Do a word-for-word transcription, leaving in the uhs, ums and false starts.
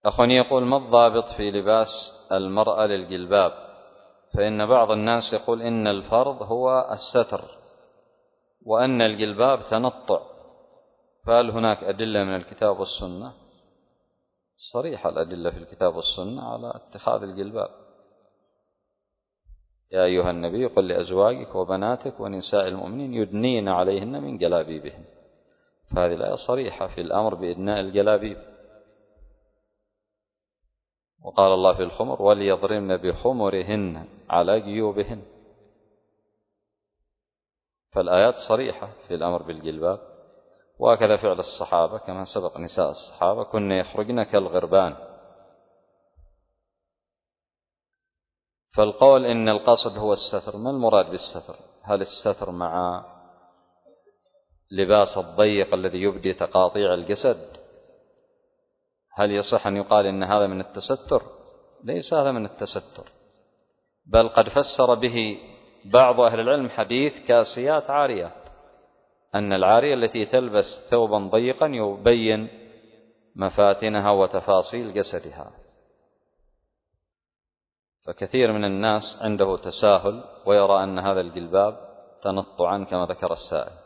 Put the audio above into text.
أخواني يقول: ما الضابط في لباس المرأة للجلباب؟ فإن بعض الناس يقول إن الفرض هو الستر وأن الجلباب تنطع، فهل هناك أدلة من الكتاب والسنة؟ صريحة الأدلة في الكتاب والسنة على اتخاذ الجلباب. يا أيها النبي قل لأزواجك وبناتك ونساء المؤمنين يدنين عليهن من جلابيبهن، فهذه الآية صريحة في الأمر بإدناء الجلابيب. وقال الله في الخمر: وليضربن بخمرهن على جيوبهن. فالآيات صريحة في الأمر بالجلباب، وهكذا فعل الصحابة كما سبق. نساء الصحابة كن يخرجن كالغربان. فالقول إن القصد هو الستر، ما المراد بالستر؟ هل الستر مع لباس الضيق الذي يبدي تقاطيع الجسد؟ هل يصح أن يقال إن هذا من التستر؟ ليس هذا من التستر، بل قد فسر به بعض أهل العلم حديث كاسيات عاريات، أن العارية التي تلبس ثوبا ضيقا يبين مفاتنها وتفاصيل جسدها. فكثير من الناس عنده تساهل ويرى أن هذا الجلباب تنطعا كما ذكر السائل.